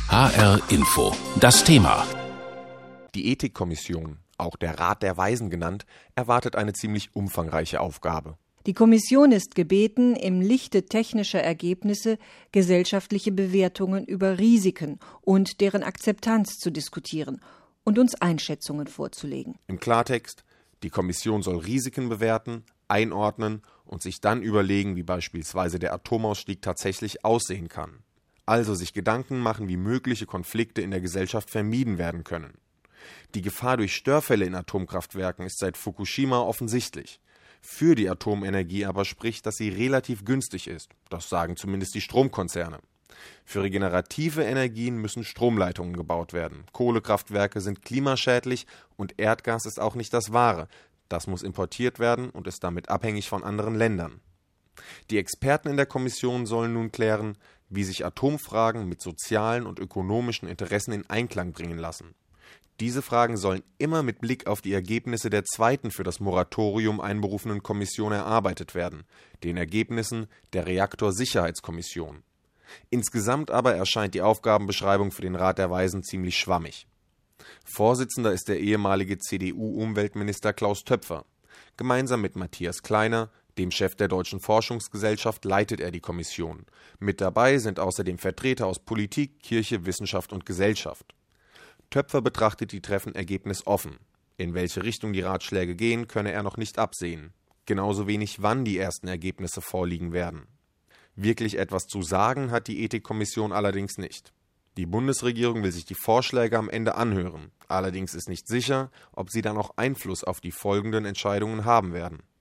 HR Info. Das Thema. Die Ethikkommission, auch der Rat der Weisen genannt, erwartet eine ziemlich umfangreiche Aufgabe. Die Kommission ist gebeten, im Lichte technischer Ergebnisse gesellschaftliche Bewertungen über Risiken und deren Akzeptanz zu diskutieren und uns Einschätzungen vorzulegen. Im Klartext, die Kommission soll Risiken bewerten, einordnen und sich dann überlegen, wie beispielsweise der Atomausstieg tatsächlich aussehen kann. Also sich Gedanken machen, wie mögliche Konflikte in der Gesellschaft vermieden werden können. Die Gefahr durch Störfälle in Atomkraftwerken ist seit Fukushima offensichtlich. Für die Atomenergie aber spricht, dass sie relativ günstig ist. Das sagen zumindest die Stromkonzerne. Für regenerative Energien müssen Stromleitungen gebaut werden. Kohlekraftwerke sind klimaschädlich und Erdgas ist auch nicht das Wahre. Das muss importiert werden und ist damit abhängig von anderen Ländern. Die Experten in der Kommission sollen nun klären, wie sich Atomfragen mit sozialen und ökonomischen Interessen in Einklang bringen lassen. Diese Fragen sollen immer mit Blick auf die Ergebnisse der zweiten für das Moratorium einberufenen Kommission erarbeitet werden, den Ergebnissen der Reaktorsicherheitskommission. Insgesamt aber erscheint die Aufgabenbeschreibung für den Rat der Weisen ziemlich schwammig. Vorsitzender ist der ehemalige CDU-Umweltminister Klaus Töpfer. Gemeinsam mit Matthias Kleiner, dem Chef der Deutschen Forschungsgesellschaft, leitet er die Kommission. Mit dabei sind außerdem Vertreter aus Politik, Kirche, Wissenschaft und Gesellschaft. Töpfer betrachtet die Treffen ergebnisoffen. In welche Richtung die Ratschläge gehen, könne er noch nicht absehen. Genauso wenig, wann die ersten Ergebnisse vorliegen werden. Wirklich etwas zu sagen hat die Ethikkommission allerdings nicht. Die Bundesregierung will sich die Vorschläge am Ende anhören. Allerdings ist nicht sicher, ob sie dann auch Einfluss auf die folgenden Entscheidungen haben werden.